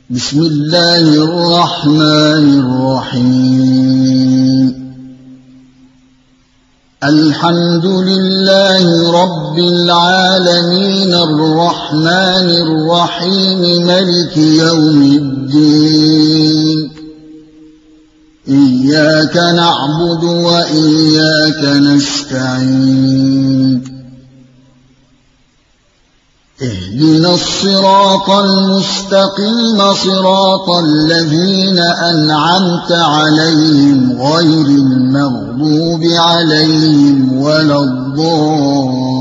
بسم الله الرحمن الرحيم الحمد لله رب العالمين الرحمن الرحيم مالك يوم الدين إياك نعبد وإياك نستعين اهدنا الصراط المستقيم صراط الذين أنعمت عليهم غير المغضوب عليهم ولا الضالين